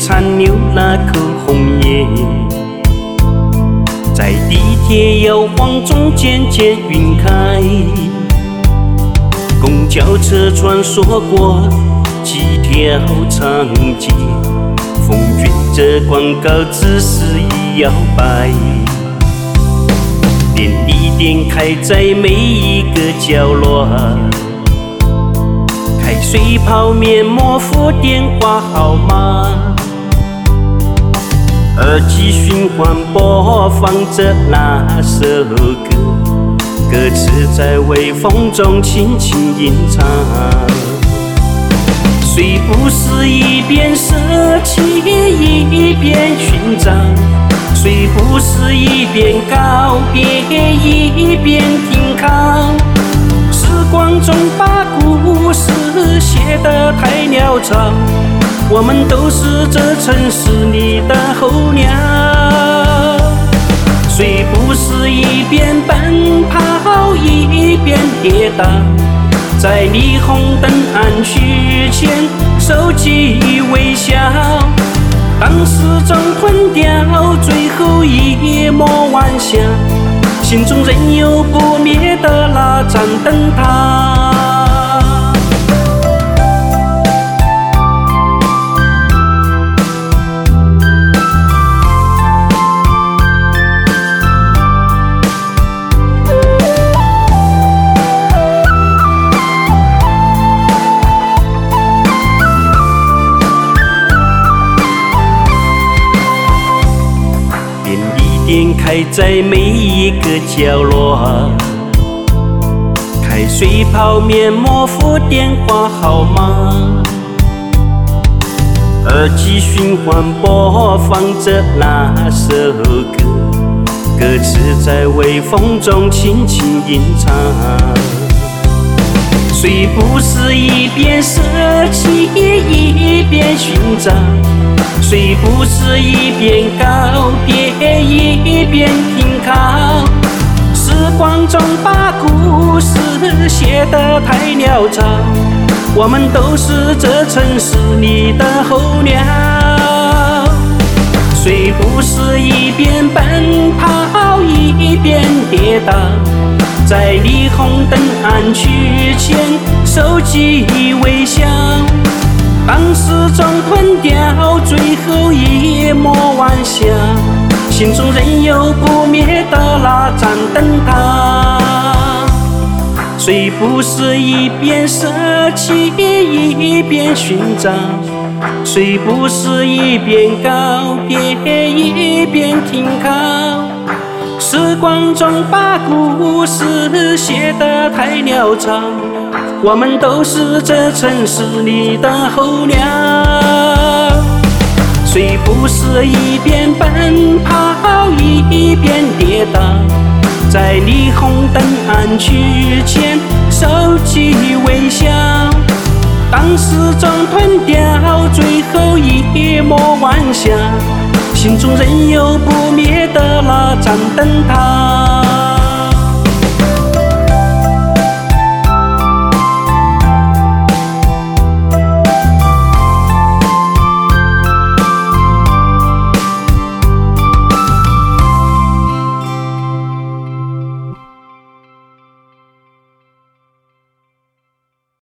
残留那口红叶，在地铁摇晃中渐渐晕开。公交车穿梭过几条长街，风卷着广告字肆意摇摆。便利店开在每一个角落，开水泡面模糊电话号码，耳机循环播放着那首歌，歌词在微风中轻轻吟唱。谁不是一边舍弃一边寻找？谁不是一边告别一边停靠？时光中把故事写得太潦草，我们都是这城市里的候鸟。谁不是一边奔跑一边跌倒？在霓虹灯暗去前，收起微笑。当时钟吞掉最后一抹晚霞，心中仍有不灭的那盏灯塔。店开在每一个角落，开水泡面模糊电话号码，耳机循环播放着那首歌，歌词在微风中轻轻吟唱。谁不是一边舍弃一边寻找？谁不是一边告别一边停靠？时光中把故事写得太潦草，我们都是这城市里的候鸟。谁不是一边奔跑一边跌倒？在霓虹灯暗去前，收起微笑。当时钟吞掉最后一抹晚霞，心中仍有不灭的那盏灯塔。谁不是一边舍弃一边寻找？谁不是一边告别一边停靠？时光中把故事写得太潦草，我们都是这城市里的候鸟。谁不是一边奔跑一边跌倒？在霓虹灯暗去前，收起微笑。当时钟吞掉最后一抹晚霞，心中仍有不灭的那盏灯塔。